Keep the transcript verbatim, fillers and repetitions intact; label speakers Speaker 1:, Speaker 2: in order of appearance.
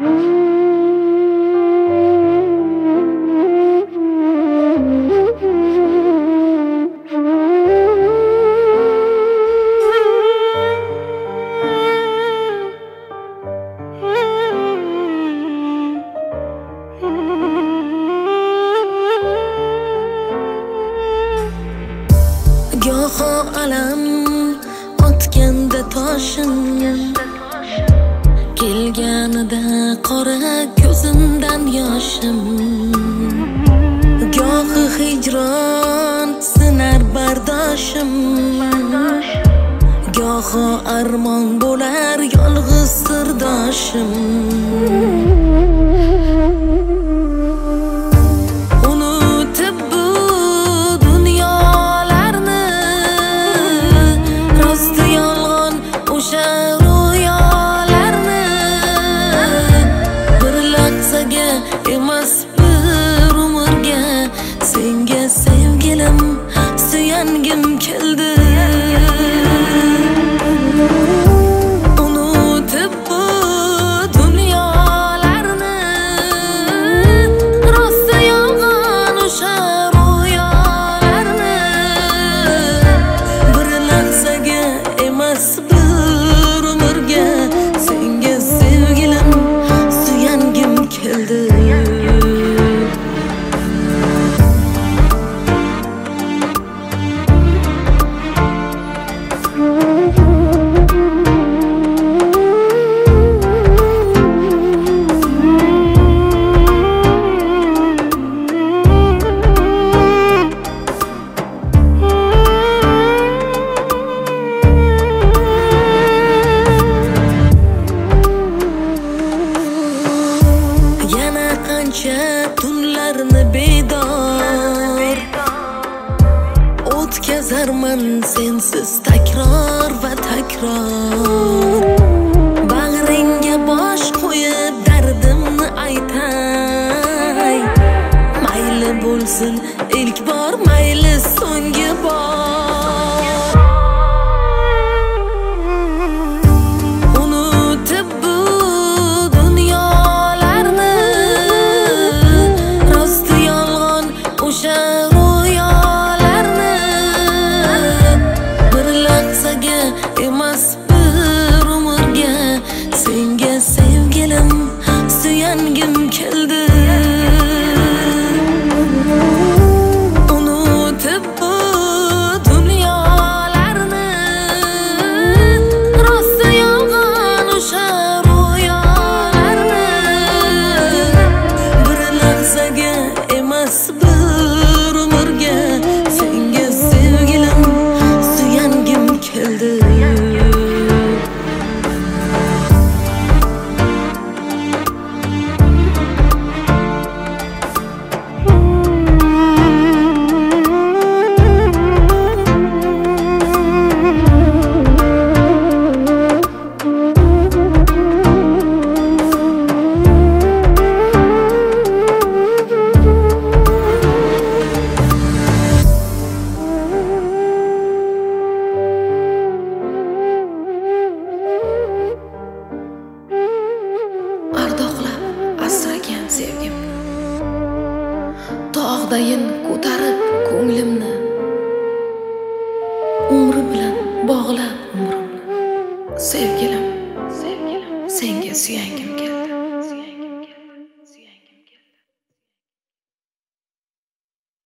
Speaker 1: Goho alam otganda toshim, kelganida qora ko'zimdan yoshim. Gohi hijron sinar bardoshim, goho armon bo'lar yolg'iz sirdoshim. Sevgilim suyangim keldi, unutib bu dunyolarni, rosti yolg'on o'sha ro'yolarni. Bir lahzaga emas bir umrga senga sevgilim suyangim keldi. Tunlarni bedor o'tkazarman sensiz takror va takror. Bag'ringga bosh qo'yib dardimni aytay, mayli bo'lsin ilk bor, mayli so'nggi bor. Unutib bu dunyolarni, rosti yolg'on o'sha ro'yolarni. Bir lahzaga emas bir umrga senga sevgilim suyangim keldi. Unutib bu dunyolarni, rosti yolg'on o'sha ro'yolarni. Bir lahzaga emas bir umrga senga sevgilim suyangim keldi. Asragan sevgimni, tog'dayin ko'tarib ko'nglimni, umri bilan bog'lab umrimni. Sevgilim, sevgilim senga suyangim keldi.